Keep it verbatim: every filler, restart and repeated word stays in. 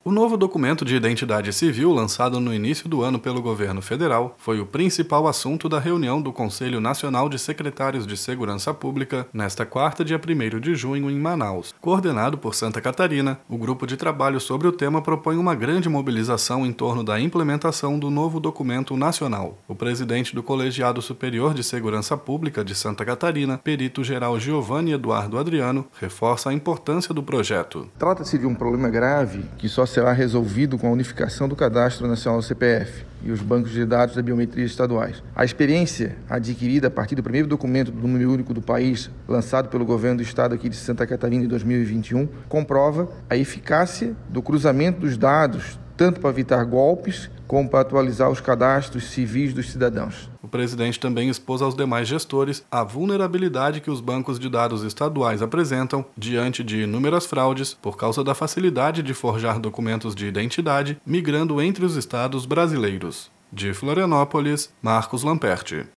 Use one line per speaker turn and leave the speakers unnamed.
O novo documento de identidade civil, lançado no início do ano pelo governo federal, foi o principal assunto da reunião do Conselho Nacional de Secretários de Segurança Pública, nesta quarta, dia primeiro de junho, em Manaus. Coordenado por Santa Catarina, o grupo de trabalho sobre o tema propõe uma grande mobilização em torno da implementação do novo documento nacional. O presidente do Colegiado Superior de Segurança Pública de Santa Catarina, perito-geral Giovanni Eduardo Adriano, reforça a importância do projeto.
Trata-se de um problema grave que só será resolvido com a unificação do Cadastro Nacional do C P F e os bancos de dados da biometria estaduais. A experiência adquirida a partir do primeiro documento do número único do país, lançado pelo governo do estado aqui de Santa Catarina em dois mil e vinte e um, comprova a eficácia do cruzamento dos dados, tanto para evitar golpes, como para atualizar os cadastros civis dos cidadãos.
O presidente também expôs aos demais gestores a vulnerabilidade que os bancos de dados estaduais apresentam diante de inúmeras fraudes por causa da facilidade de forjar documentos de identidade migrando entre os estados brasileiros. De Florianópolis, Marcos Lamperti.